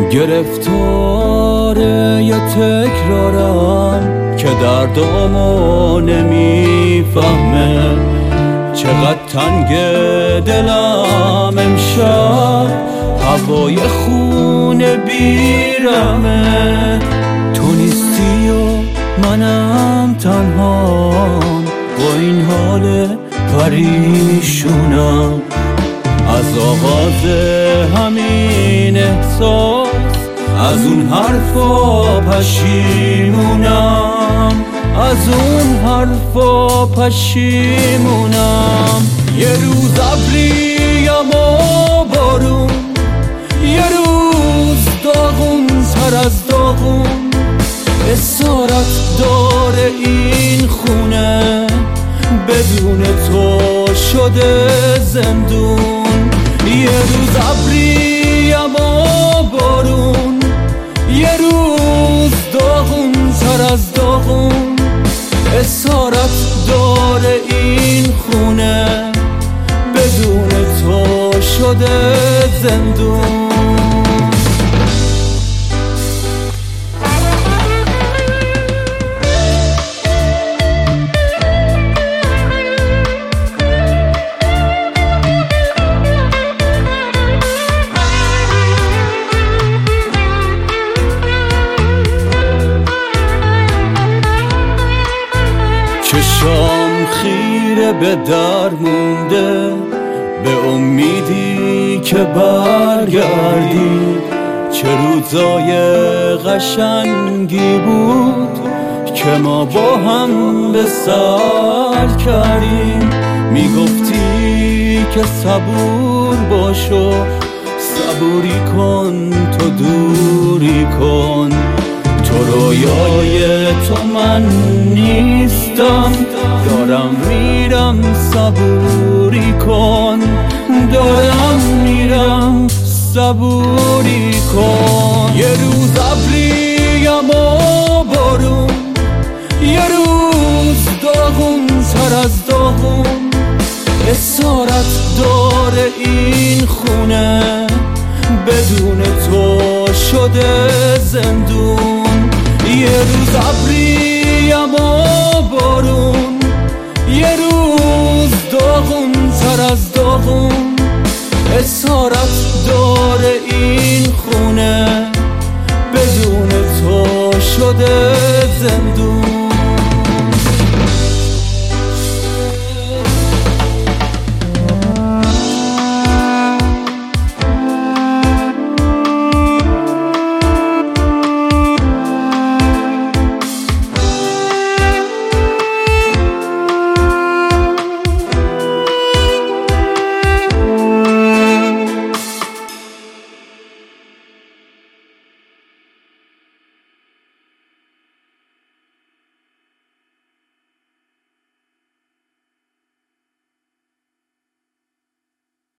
گرفتار یه تکرارم که دردامو نمیفهمه. چقدر تنگ دلم امشب، هوای خون بیرمه. تو نیستی و منم تنهام، با این حال پریشونم. از آغاز همین احساس، از اون حرفا پشیمونم، از اون حرفا پشیمونم. یه روز ابریم و بارون، یه روز داغون سر از داغون. اسارت داره این خونه، بدون تو شده زندون. یه روز ابریم و بارون، یه روز داغون سر از داغون. اسارت داره این خونه، بدون تو شده زندون. چشام خیره به در مونده، به امیدی که برگردی. چه روزای قشنگی بود که ما با هم به سر کردیم. میگفتی که صبور باشو، صبوری کن تو دوری کن. تو رویای تو من نیستم، دارم میرم صبوری کن. دارم میرم صبوری کن. یه روز ابریم و بارون، یه روز داغون سر از داغون. اسارت داره این خونه، بدون تو شده زندون. یه روز ابریم و